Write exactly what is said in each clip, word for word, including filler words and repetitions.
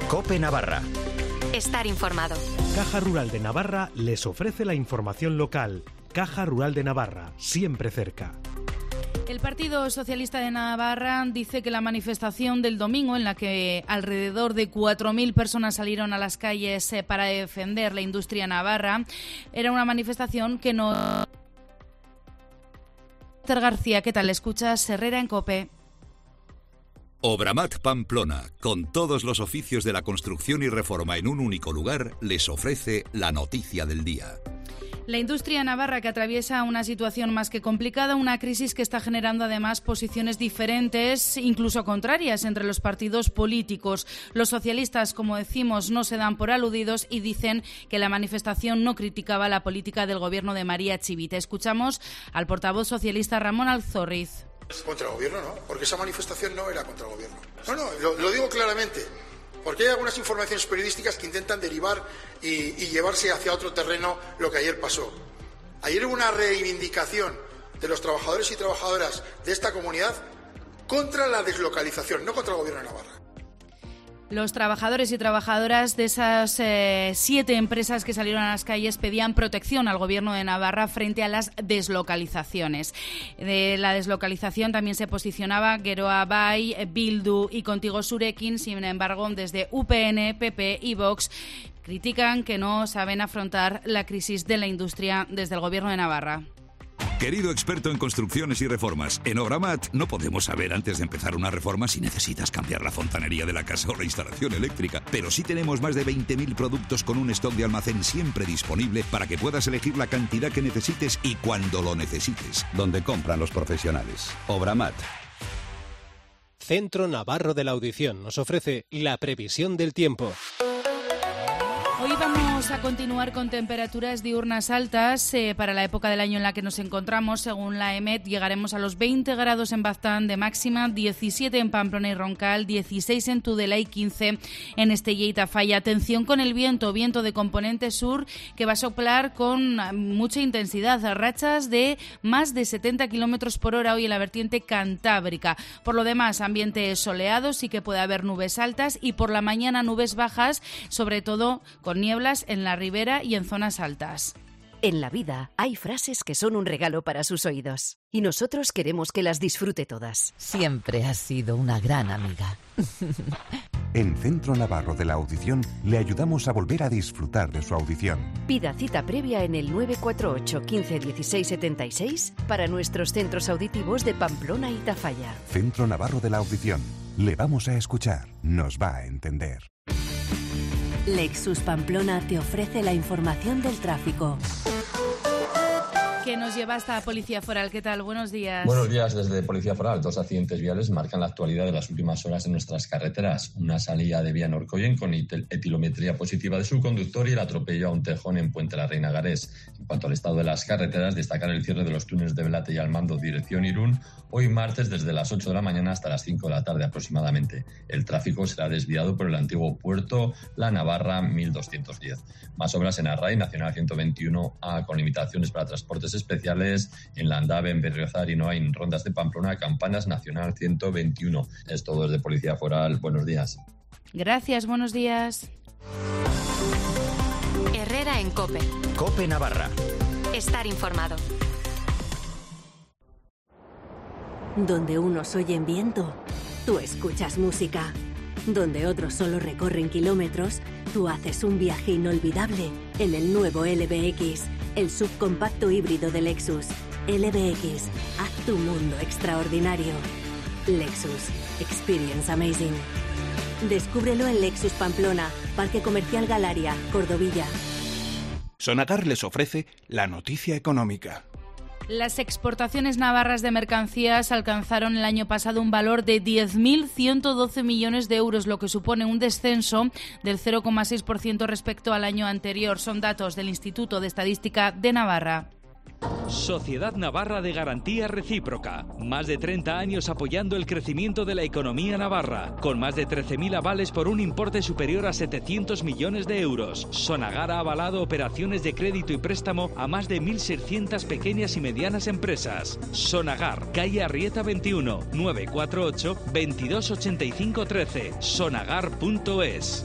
COPE Navarra. Estar informado. Caja Rural de Navarra les ofrece la información local. Caja Rural de Navarra, siempre cerca. El Partido Socialista de Navarra dice que la manifestación del domingo, en la que alrededor de cuatro mil personas salieron a las calles para defender la industria navarra, era una manifestación que no... García, ¿qué tal? ¿Escuchas Herrera en COPE? Obramat Pamplona, con todos los oficios de la construcción y reforma en un único lugar, les ofrece la noticia del día. La industria navarra, que atraviesa una situación más que complicada, una crisis que está generando además posiciones diferentes, incluso contrarias, entre los partidos políticos. Los socialistas, como decimos, no se dan por aludidos y dicen que la manifestación no criticaba la política del gobierno de María Chivite. Escuchamos al portavoz socialista Ramón Alzorriz. Contra el gobierno, ¿no? Porque esa manifestación no era contra el gobierno. No, no, lo, lo digo claramente. Porque hay algunas informaciones periodísticas que intentan derivar y, y llevarse hacia otro terreno lo que ayer pasó. Ayer hubo una reivindicación de los trabajadores y trabajadoras de esta comunidad contra la deslocalización, no contra el gobierno de Navarra. Los trabajadores y trabajadoras de esas eh, siete empresas que salieron a las calles pedían protección al gobierno de Navarra frente a las deslocalizaciones. De la deslocalización también se posicionaba Geroa Bai, Bildu y Contigo Surekin. Sin embargo, desde U P N, P P y Vox critican que no saben afrontar la crisis de la industria desde el gobierno de Navarra. Querido experto en construcciones y reformas, en Obramat no podemos saber antes de empezar una reforma si necesitas cambiar la fontanería de la casa o la instalación eléctrica, pero sí tenemos más de veinte mil productos con un stock de almacén siempre disponible para que puedas elegir la cantidad que necesites y cuando lo necesites. Donde compran los profesionales. Obramat. Centro Navarro de la Audición nos ofrece la previsión del tiempo. Hoy vamos a continuar con temperaturas diurnas altas eh, para la época del año en la que nos encontramos. Según la EMET, llegaremos a los veinte grados en Baztán de máxima, diecisiete en Pamplona y Roncal, dieciséis en Tudela y quince en Estella y Tafalla. Atención con el viento, viento de componente sur que va a soplar con mucha intensidad, rachas de más de setenta kilómetros por hora hoy en la vertiente cantábrica. Por lo demás, ambiente soleado, sí que puede haber nubes altas y por la mañana nubes bajas, sobre todo con nieblas en la ribera y en zonas altas. En la vida hay frases que son un regalo para sus oídos y nosotros queremos que las disfrute todas. Siempre has sido una gran amiga. En Centro Navarro de la Audición le ayudamos a volver a disfrutar de su audición. Pida cita previa en el nueve cuatro ocho, quince, dieciséis, setenta y seis para nuestros centros auditivos de Pamplona y Tafalla. Centro Navarro de la Audición. Le vamos a escuchar, nos va a entender. Lexus Pamplona te ofrece la información del tráfico. Que nos lleva hasta Policía Foral. ¿Qué tal? Buenos días. Buenos días desde Policía Foral. Dos accidentes viales marcan la actualidad de las últimas horas en nuestras carreteras. Una salida de vía Norcoyen con etilometría positiva de su conductor y el atropello a un tejón en Puente la Reina Garés. En cuanto al estado de las carreteras, destacar el cierre de los túneles de Velate y Almando dirección Irún, hoy martes desde las ocho de la mañana hasta las cinco de la tarde aproximadamente. El tráfico será desviado por el antiguo puerto La Navarra mil doscientos diez. Más obras en Array, Nacional ciento veintiuno A con limitaciones para transportes especiales, en Landave, en Berriozar y no hay en Rondas de Pamplona, Campanas, Nacional ciento veintiuno. Es todo desde Policía Foral. Buenos días. Gracias, buenos días. Herrera en COPE. COPE Navarra. Estar informado. Donde unos oyen viento, tú escuchas música. Donde otros solo recorren kilómetros, tú haces un viaje inolvidable en el nuevo L B X, el subcompacto híbrido de Lexus. L B X, haz tu mundo extraordinario. Lexus, experience amazing. Descúbrelo en Lexus Pamplona, Parque Comercial Galaria, Cordovilla. Sonagar les ofrece la noticia económica. Las exportaciones navarras de mercancías alcanzaron el año pasado un valor de diez mil ciento doce millones de euros, lo que supone un descenso del cero coma seis por ciento respecto al año anterior. Son datos del Instituto de Estadística de Navarra. Sociedad Navarra de Garantía Recíproca. Más de treinta años apoyando el crecimiento de la economía navarra, con más de trece mil avales por un importe superior a setecientos millones de euros. Sonagar ha avalado operaciones de crédito y préstamo a más de mil seiscientas pequeñas y medianas empresas. Sonagar, calle Arrieta veintiuno, nueve cuatro ocho, veintidós ochenta y cinco trece. sonagar punto es.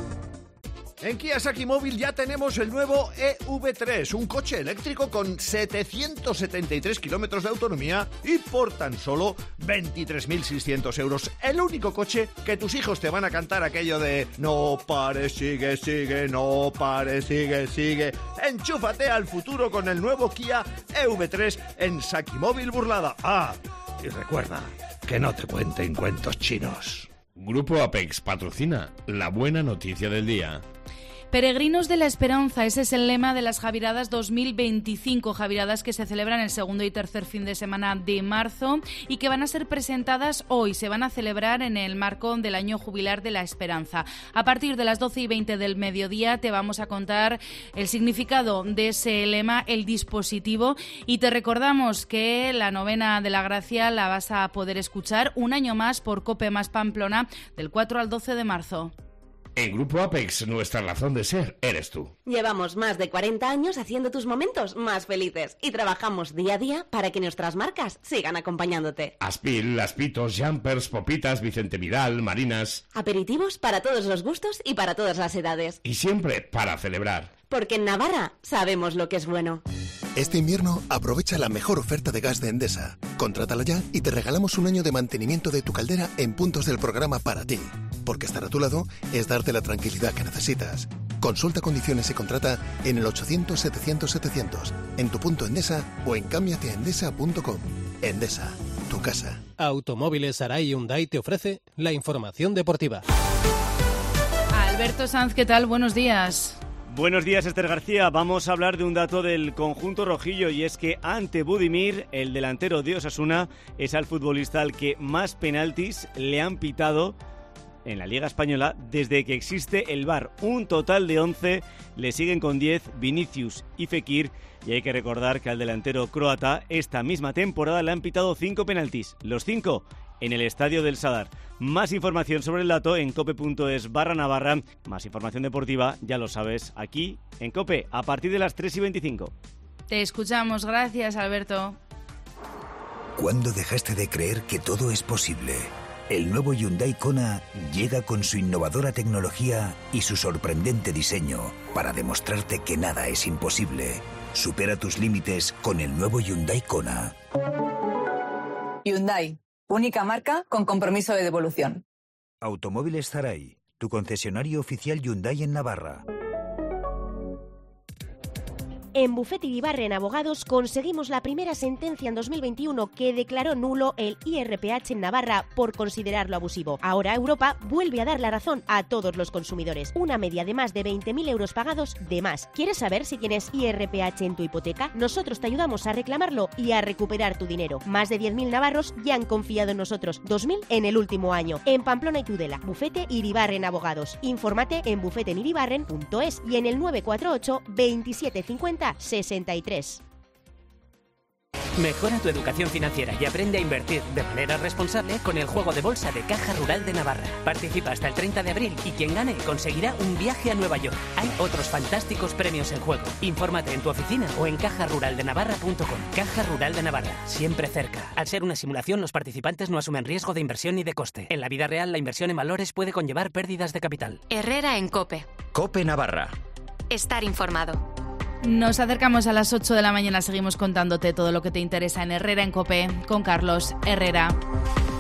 En Kia Saki Móvil ya tenemos el nuevo E V tres, un coche eléctrico con setecientos setenta y tres kilómetros de autonomía y por tan solo veintitrés mil seiscientos euros. El único coche que tus hijos te van a cantar aquello de no pares, sigue, sigue, no pares, sigue, sigue. Enchúfate al futuro con el nuevo Kia E V tres en Saki Móvil Burlada. Ah, y recuerda, que no te cuenten cuentos chinos. Grupo Apex patrocina la buena noticia del día. Peregrinos de la Esperanza, ese es el lema de las Javiradas dos mil veinticinco, Javiradas que se celebran el segundo y tercer fin de semana de marzo y que van a ser presentadas hoy, se van a celebrar en el marco del año jubilar de la Esperanza. A partir de las doce y veinte del mediodía te vamos a contar el significado de ese lema, el dispositivo, y te recordamos que la novena de la Gracia la vas a poder escuchar un año más por COPE más Pamplona del cuatro al doce de marzo. En Grupo Apex, nuestra razón de ser eres tú. Llevamos más de cuarenta años haciendo tus momentos más felices y trabajamos día a día para que nuestras marcas sigan acompañándote. Aspil, Aspitos, Jumpers, Popitas, Vicente Vidal, Marinas. Aperitivos para todos los gustos y para todas las edades. Y siempre para celebrar. Porque en Navarra sabemos lo que es bueno. Este invierno aprovecha la mejor oferta de gas de Endesa. Contrátala ya y te regalamos un año de mantenimiento de tu caldera en puntos del programa para ti. Porque estar a tu lado es darte la tranquilidad que necesitas. Consulta condiciones y contrata en el ochocientos setecientos setecientos, en tu punto Endesa o en cámbiate a endesa punto com. Endesa, tu casa. Automóviles Arai Hyundai te ofrece la información deportiva. Alberto Sanz, ¿qué tal? Buenos días. Buenos días, Esther García. Vamos a hablar de un dato del conjunto rojillo y es que ante Budimir, el delantero de Osasuna, es al futbolista al que más penaltis le han pitado en la Liga Española desde que existe el V A R. Un total de once, le siguen con diez Vinicius y Fekir, y hay que recordar que al delantero croata esta misma temporada le han pitado cinco penaltis, los cinco en el Estadio del Sadar. Más información sobre el dato en cope punto es barra Navarra. Más información deportiva, ya lo sabes, aquí en COPE, a partir de las tres y veinticinco. Te escuchamos, gracias, Alberto. ¿Cuándo dejaste de creer que todo es posible? El nuevo Hyundai Kona llega con su innovadora tecnología y su sorprendente diseño para demostrarte que nada es imposible. Supera tus límites con el nuevo Hyundai Kona. Hyundai, única marca con compromiso de devolución. Automóviles Zaray, tu concesionario oficial Hyundai en Navarra. En Bufete Iribarren Abogados conseguimos la primera sentencia en dos mil veintiuno que declaró nulo el I R P H en Navarra por considerarlo abusivo. Ahora Europa vuelve a dar la razón a todos los consumidores. Una media de más de veinte mil euros pagados de más. ¿Quieres saber si tienes I R P H en tu hipoteca? Nosotros te ayudamos a reclamarlo y a recuperar tu dinero. Más de diez mil navarros ya han confiado en nosotros. dos mil en el último año. En Pamplona y Tudela. Bufete Iribarren Abogados. Infórmate en bufete en iribarren punto es y en el nueve cuatro ocho, veintisiete cincuenta, sesenta y tres. Mejora tu educación financiera y aprende a invertir de manera responsable con el juego de bolsa de Caja Rural de Navarra. Participa hasta el treinta de abril y quien gane conseguirá un viaje a Nueva York. Hay otros fantásticos premios en juego. Infórmate en tu oficina o en caja rural de navarra punto com. Caja Rural de Navarra, siempre cerca. Al ser una simulación, los participantes no asumen riesgo de inversión ni de coste. En la vida real, la inversión en valores puede conllevar pérdidas de capital. Herrera en COPE. COPE Navarra. Estar informado. Nos acercamos a las ocho de la mañana, seguimos contándote todo lo que te interesa en Herrera en COPE con Carlos Herrera.